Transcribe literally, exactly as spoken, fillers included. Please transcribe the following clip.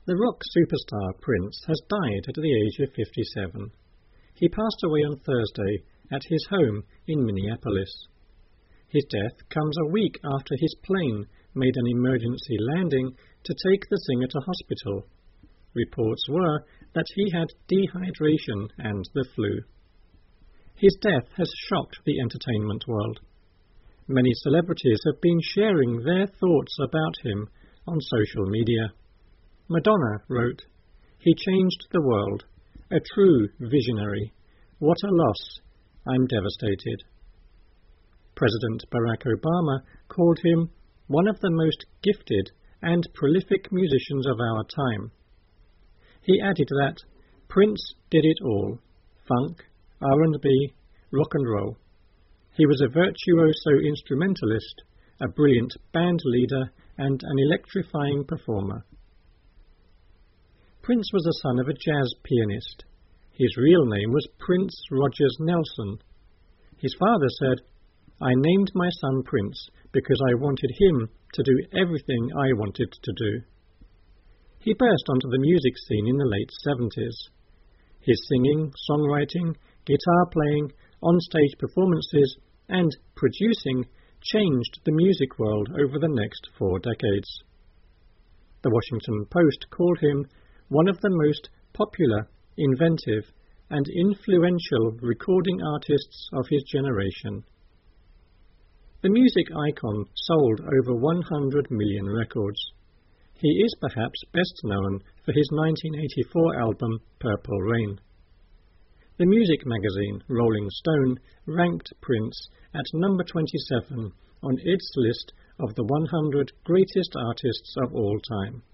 The rock superstar Prince has died at the age of fifty-seven. He passed away on Thursday at his home in Minneapolis. His death comes a week after his plane made an emergency landing to take the singer to hospital. Reports were that he had dehydration and the flu. His death has shocked the entertainment world. Many celebrities have been sharing their thoughts about him on social media. Madonna wrote, "He changed the world. A true visionary. What a loss. I'm devastated." President Barack Obama called him one of the most gifted and prolific musicians of our time. He added that Prince did it all: funk, R and B, rock and roll. He was a virtuoso instrumentalist, a brilliant band leader, and an electrifying performer. Prince was the son of a jazz pianist. His real name was Prince Rogers Nelson. His father said, "I named my son Prince because I wanted him to do everything I wanted to do." He burst onto the music scene in the late seventies. His singing, songwriting, guitar playing, on-stage performances, and producing changed the music world over the next four decades. The Washington Post called him one of the most popular, inventive, and influential recording artists of his generation. The music icon sold over one hundred million records. He is perhaps best known for his nineteen eighty-four album Purple Rain. The music magazine Rolling Stone ranked Prince at number twenty-seven on its list of the one hundred greatest artists of all time.